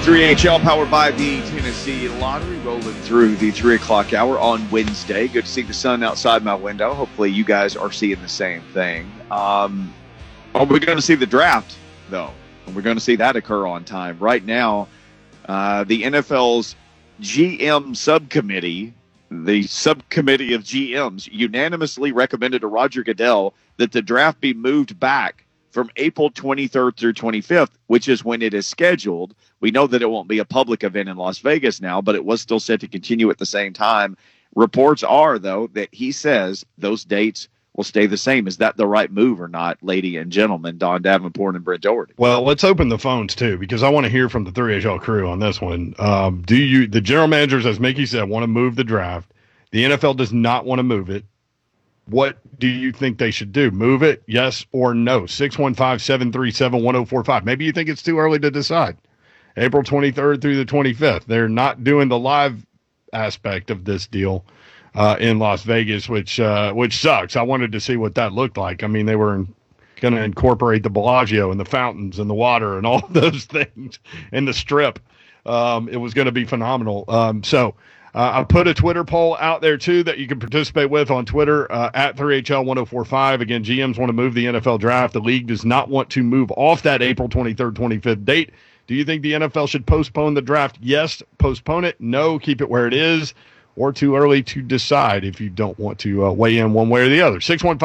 3HL powered by the Tennessee Lottery, rolling through the 3 o'clock hour on Wednesday. Good to see the sun outside my window. Hopefully you guys are seeing the same thing. Are we going to see the draft, though? We're going to see that occur on time. Right now, the NFL's GM subcommittee, the subcommittee of GMs, unanimously recommended to Roger Goodell that the draft be moved back from April 23rd through 25th, which is when it is scheduled. We know that it won't be a public event in Las Vegas now, but it was still set to continue at the same time. Reports are, though, that he says those dates will stay the same. Is that the right move or not, lady and gentlemen, Don Davenport and Brent Doherty? Well, let's open the phones, too, because I want to hear from the 3HL crew on this one. The general managers, as Mickey said, want to move the draft. The NFL does not want to move it. What do you think they should do? Move it, yes or no? 615-737-1045. Maybe you think it's too early to decide. April 23rd through the 25th. They're not doing the live aspect of this deal in Las Vegas, which sucks. I wanted to see what that looked like. I mean, they were going to incorporate the Bellagio and the fountains and the water and all those things and the strip. It was going to be phenomenal. I put a Twitter poll out there, too, that you can participate with on Twitter at 3HL1045. Again, GMs want to move the NFL draft. The league does not want to move off that April 23rd, 25th date. Do you think the NFL should postpone the draft? Yes, postpone it. No, keep it where it is. Or too early to decide if you don't want to weigh in one way or the other.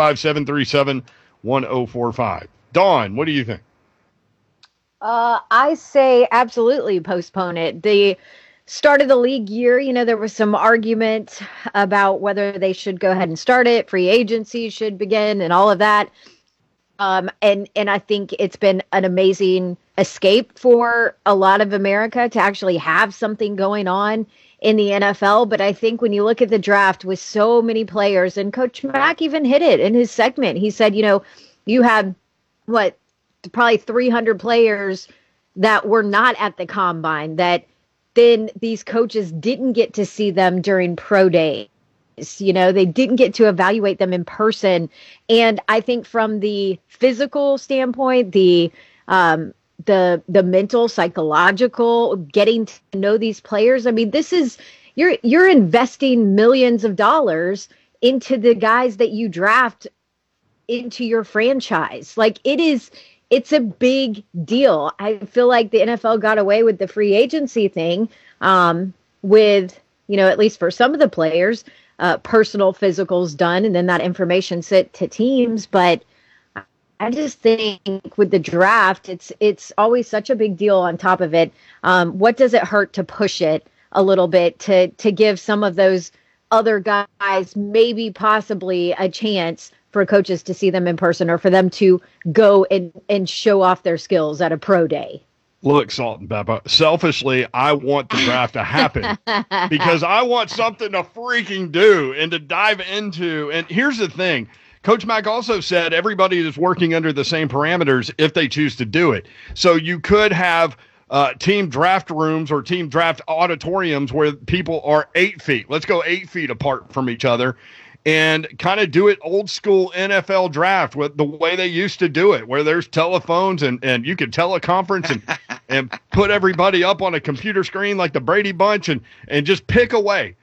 615-737-1045. Dawn, what do you think? I say absolutely postpone it. The start of the league year, there was some argument about whether they should go ahead and start it. Free agency should begin and all of that. And I think it's been an amazing escape for a lot of America to actually have something going on in the NFL. But I think when you look at the draft with so many players, and Coach Mack even hit it in his segment, he said, you had probably 300 players that were not at the combine, that then these coaches didn't get to see them during pro days. They didn't get to evaluate them in person. And I think from the physical standpoint, the mental, psychological, getting to know these players. I mean, this is, you're investing millions of dollars into the guys that you draft into your franchise. It's a big deal. I feel like the NFL got away with the free agency thing with, at least for some of the players, personal physicals done, and then that information sent to teams. But I just think with the draft, it's always such a big deal on top of it. What does it hurt to push it a little bit to give some of those other guys maybe possibly a chance for coaches to see them in person, or for them to go and show off their skills at a pro day? Look, Salt and Pepper, selfishly, I want the draft to happen because I want something to freaking do and to dive into. And here's the thing. Coach Mack also said everybody is working under the same parameters if they choose to do it. So you could have team draft rooms or team draft auditoriums where people are 8 feet. Let's go 8 feet apart from each other and kind of do it old school NFL draft with the way they used to do it, where there's telephones and you can teleconference and put everybody up on a computer screen like the Brady Bunch and just pick away.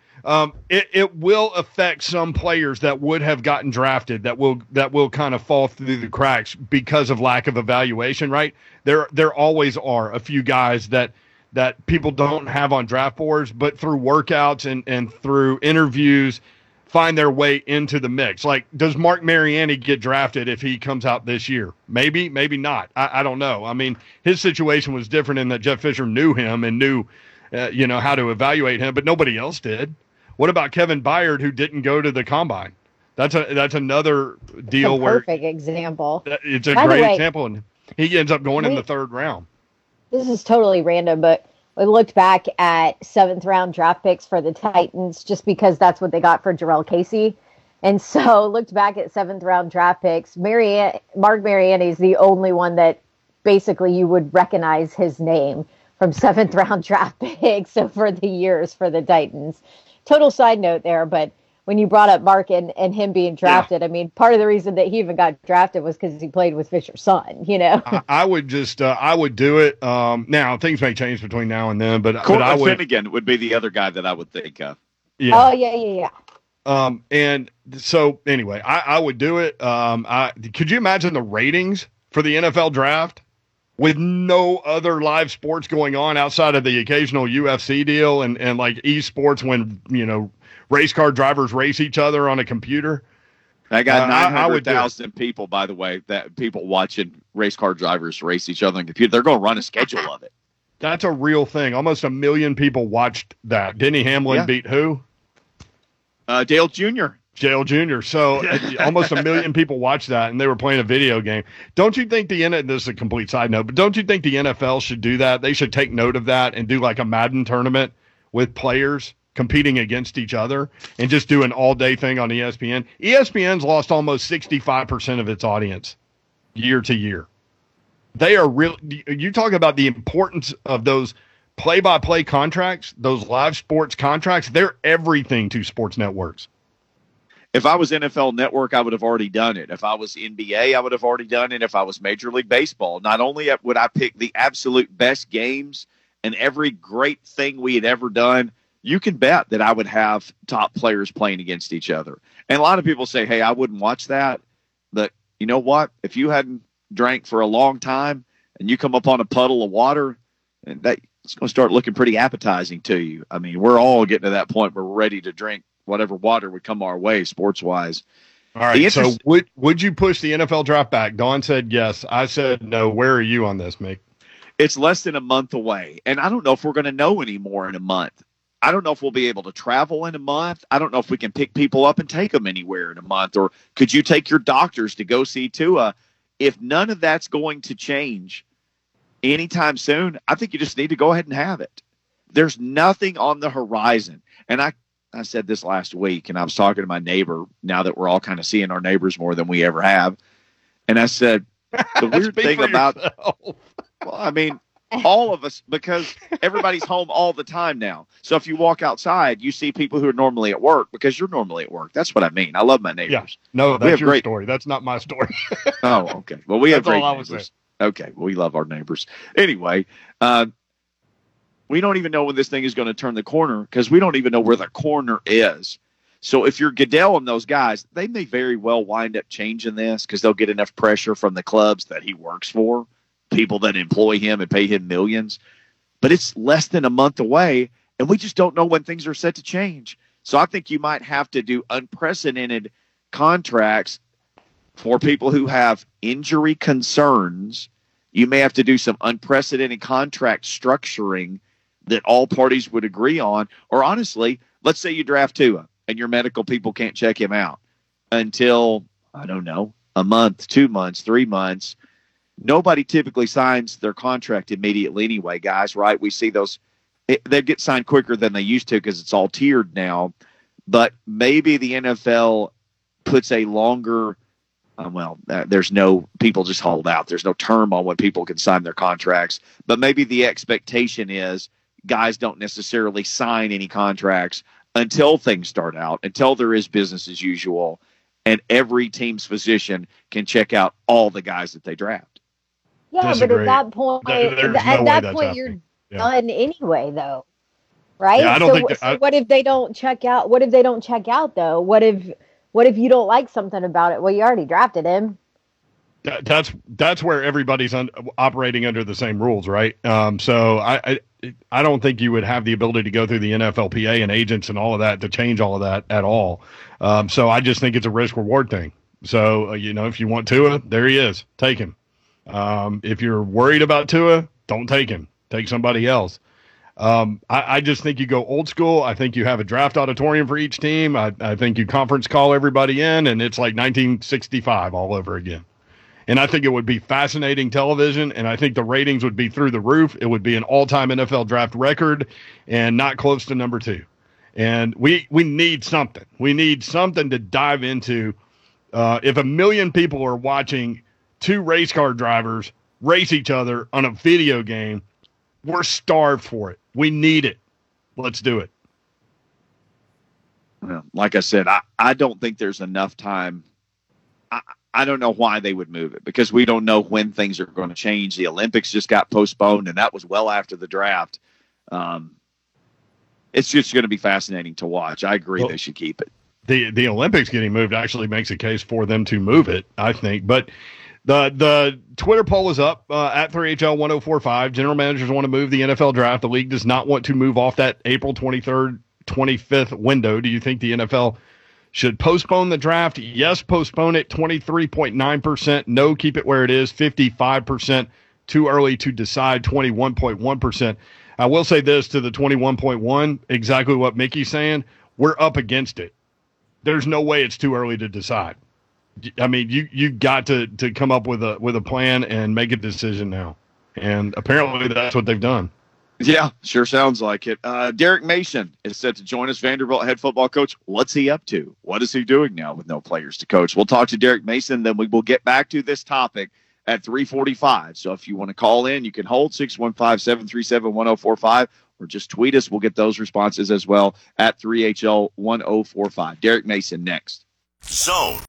It will affect some players that would have gotten drafted that will kind of fall through the cracks because of lack of evaluation, right? There always are a few guys that people don't have on draft boards, but through workouts and through interviews find their way into the mix. Like, does Mark Mariani get drafted if he comes out this year? Maybe, maybe not. I don't know. I mean, his situation was different in that Jeff Fisher knew him and knew, how to evaluate him, but nobody else did. What about Kevin Byard, who didn't go to the combine? That's another deal where perfect example. It's a great example, and he ends up going in the third round. This is totally random, but we looked back at 7th round draft picks for the Titans just because that's what they got for Jarrell Casey. And so looked back at 7th round draft picks. Mark Mariani is the only one that basically you would recognize his name from 7th round draft picks over the years for the Titans. Total side note there, but when you brought up Mark and him being drafted. I mean, part of the reason that he even got drafted was because he played with Fisher's son, you know? I would just, I would do it. Now, things may change between now and then, but I would. Finnegan would be the other guy that I would think of. Yeah. Oh, yeah. And so anyway, I would do it. Could you imagine the ratings for the NFL draft with no other live sports going on outside of the occasional UFC deal and like esports when, you know, race car drivers race each other on a computer? I got 900,000 people, by the way, that people watching race car drivers race each other on a computer. They're going to run a schedule of it. That's a real thing. Almost 1 million people watched that. Denny Hamlin beat who? Dale Jr. Dale Jr. So almost 1 million people watched that, and they were playing a video game. Don't you think this is a complete side note, but don't you think the NFL should do that? They should take note of that and do like a Madden tournament with players competing against each other and just do an all-day thing on ESPN. ESPN's lost almost 65% of its audience year to year. They are real. You talk about the importance of those play-by-play contracts, those live sports contracts. They're everything to sports networks. If I was NFL Network, I would have already done it. If I was NBA, I would have already done it. If I was Major League Baseball, not only would I pick the absolute best games and every great thing we had ever done, you can bet that I would have top players playing against each other. And a lot of people say, hey, I wouldn't watch that. But you know what? If you hadn't drank for a long time and you come up on a puddle of water, and that it's going to start looking pretty appetizing to you. I mean, we're all getting to that point where we're ready to drink whatever water would come our way, sports-wise. All right, so would you push the NFL draft back? Dawn said yes. I said no. Where are you on this, Mick? It's less than a month away, and I don't know if we're going to know anymore in a month. I don't know if we'll be able to travel in a month. I don't know if we can pick people up and take them anywhere in a month, or could you take your doctors to go see Tua? If none of that's going to change anytime soon, I think you just need to go ahead and have it. There's nothing on the horizon. And I said this last week, and I was talking to my neighbor now that we're all kind of seeing our neighbors more than we ever have. And I said, the weird thing about, well, I mean, all of us, because everybody's home all the time now. So if you walk outside, you see people who are normally at work because you're normally at work. That's what I mean. I love my neighbors. Yeah. No, that's your story. That's not my story. Oh, okay. Well, we have great neighbors. Okay. Well, we love our neighbors. Anyway, we don't even know when this thing is going to turn the corner because we don't even know where the corner is. So if you're Goodell and those guys, they may very well wind up changing this because they'll get enough pressure from the clubs that he works for, people that employ him and pay him millions. But it's less than a month away, and we just don't know when things are set to change. So I think you might have to do unprecedented contracts for people who have injury concerns. You may have to do some unprecedented contract structuring that all parties would agree on. Or honestly, let's say you draft Tua and your medical people can't check him out until, I don't know, a month, 2 months, 3 months. Nobody typically signs their contract immediately anyway, guys, right? We see those. They get signed quicker than they used to because it's all tiered now. But maybe the NFL puts a longer, there's no, people just hold out. There's no term on when people can sign their contracts. But maybe the expectation is guys don't necessarily sign any contracts until things start out, until there is business as usual, and every team's physician can check out all the guys that they draft. Yeah, Disagree. but at that point, you're done anyway, though, right? Yeah, I don't think that, what if they don't check out? What if they don't check out though? What if you don't like something about it? Well, you already drafted him. That's where everybody's operating under the same rules, right? So I don't think you would have the ability to go through the NFLPA and agents and all of that to change all of that at all. So I just think it's a risk reward thing. So if you want Tua, there he is. Take him. If you're worried about Tua, don't take him. Take somebody else. I just think you go old school. I think you have a draft auditorium for each team. I think you conference call everybody in, and it's like 1965 all over again. And I think it would be fascinating television, and I think the ratings would be through the roof. It would be an all-time NFL draft record and not close to number 2. And we need something. We need something to dive into. If 1 million people are watching 2 race car drivers race each other on a video game, we're starved for it. We need it. Let's do it. Well, like I said, I don't think there's enough time. I don't know why they would move it because we don't know when things are going to change. The Olympics just got postponed, and that was well after the draft. It's just going to be fascinating to watch. I agree they should keep it. The Olympics getting moved actually makes a case for them to move it, I think. But the Twitter poll is up at 3HL1045. General managers want to move the NFL draft. The league does not want to move off that April 23rd, 25th window. Do you think the NFL should postpone the draft? Yes, postpone it, 23.9%. No, keep it where it is, 55%. Too early to decide, 21.1%. I will say this to the 21.1, exactly what Mickey's saying. We're up against it. There's no way it's too early to decide. I mean, you got to come up with a plan and make a decision now. And apparently that's what they've done. Yeah, sure sounds like it. Derek Mason is set to join us, Vanderbilt head football coach. What's he up to? What is he doing now with no players to coach? We'll talk to Derek Mason, then we will get back to this topic at 3:45. So if you want to call in, you can hold 615-737-1045 or just tweet us. We'll get those responses as well at 3HL1045. Derek Mason next. Zone